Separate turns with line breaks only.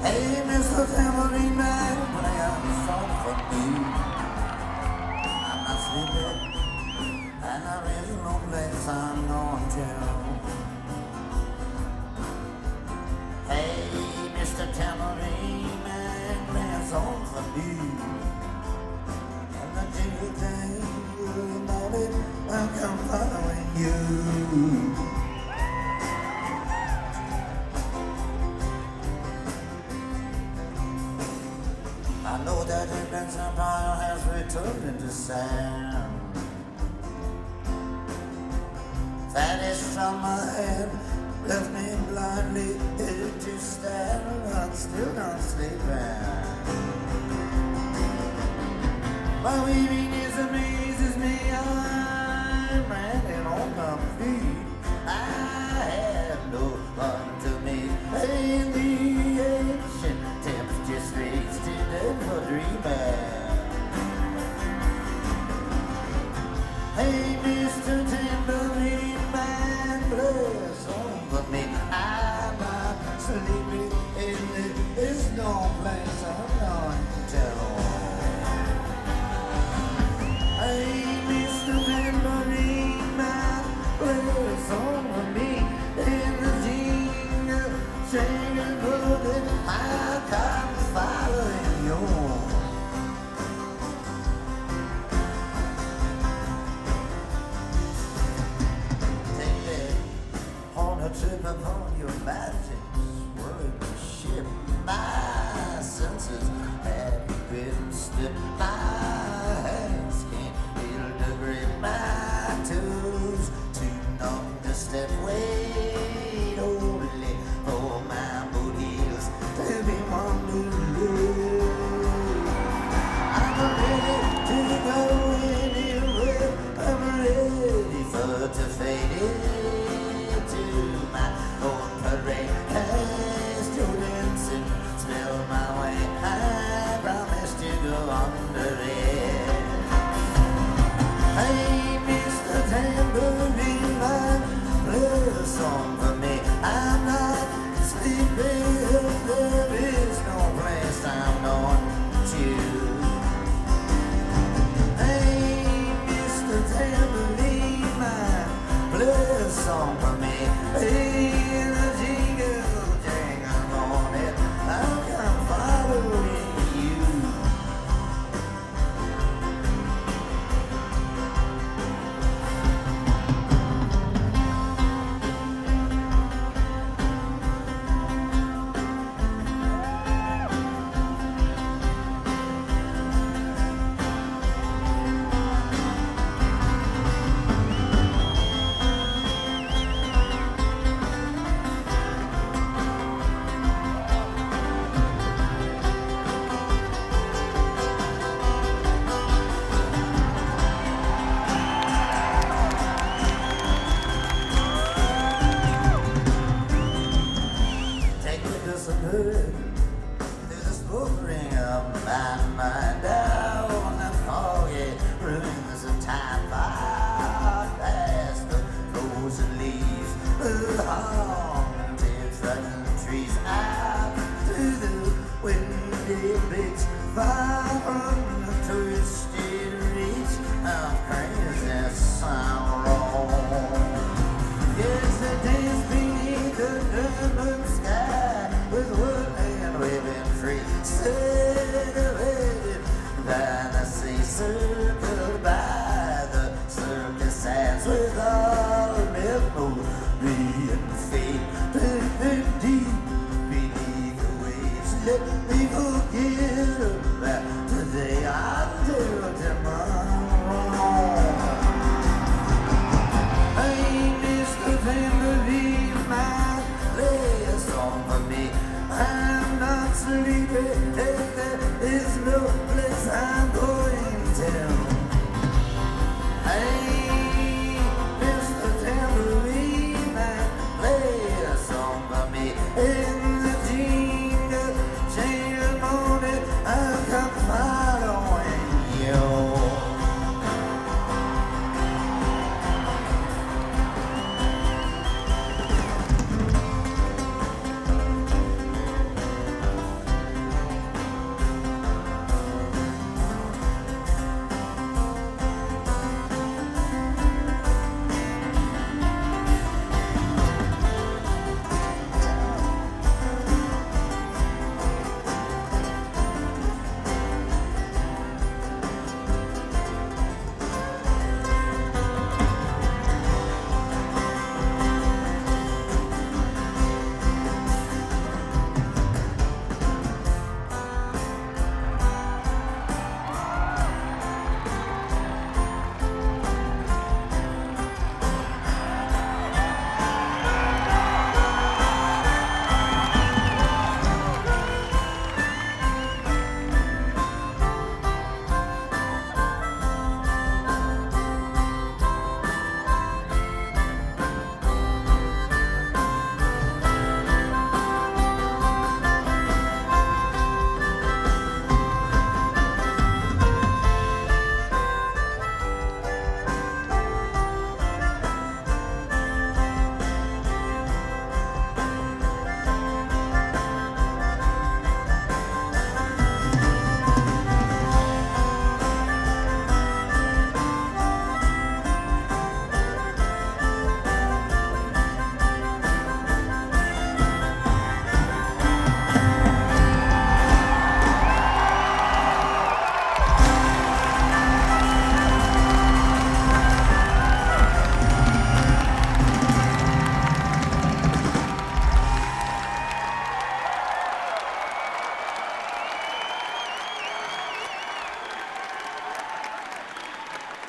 Hey, Mr. Tambourine Man, play a song for me. I'm not sleeping, and there is no place I'm going to. Hey, Mr. Tambourine Man, play a song for me. And the jingle jangle, you know it, I'll come following you. I know that the Prince Empire has returned into sand. Vanished from my head, left me blindly to stand. I'm still not sleeping. My weaving is amazes me. I'm landing on my feet. I have no fun to meet in the ancient temperature streets to for dreaming. Hey, Mr. Tambourine Man, play a song for me. I'm not sleepy, and there's no place I'm going to tell. Hey, Mr. Tambourine Man, play a song for me. In the jingle, singing good, I come following you. Take me on a trip upon your magic swirling ship. My senses have been stripped. My hands can't feel the grip. My toes too numb to step. Wait only for my boot heels to be wonderful. I'm ready to go anywhere. I'm ready for to fade into my own parade. Cast your dance and smell my way. I promise to go under it. Hey, Mr. Tambourine Man, play a song for me. I'm not sleeping. There is no place I'm going to. Hey, Mr. Tambourine Man, play a song for me. Hey, the jingle jangle on it, I'll come following you. Take me to some hood, through the smoke ring of my mind, down the foggy ruins of time, far past the frozen leaves, the haunted frightened trees, out to the windy beach, far from the twisted reach of crazy sorrow. Yes, the days beneath the diamond sky with woodland waving free, silhouetted by the sea, circled by the circus sands with all memory and fate, living deep beneath the waves. Let me forget about today until tomorrow. Hey, Mr. Tambourine Man, play a song for me. I'm not sleepy, and there is no place I'm going to. Hey, Mr. Tambourine Man, play a song for me.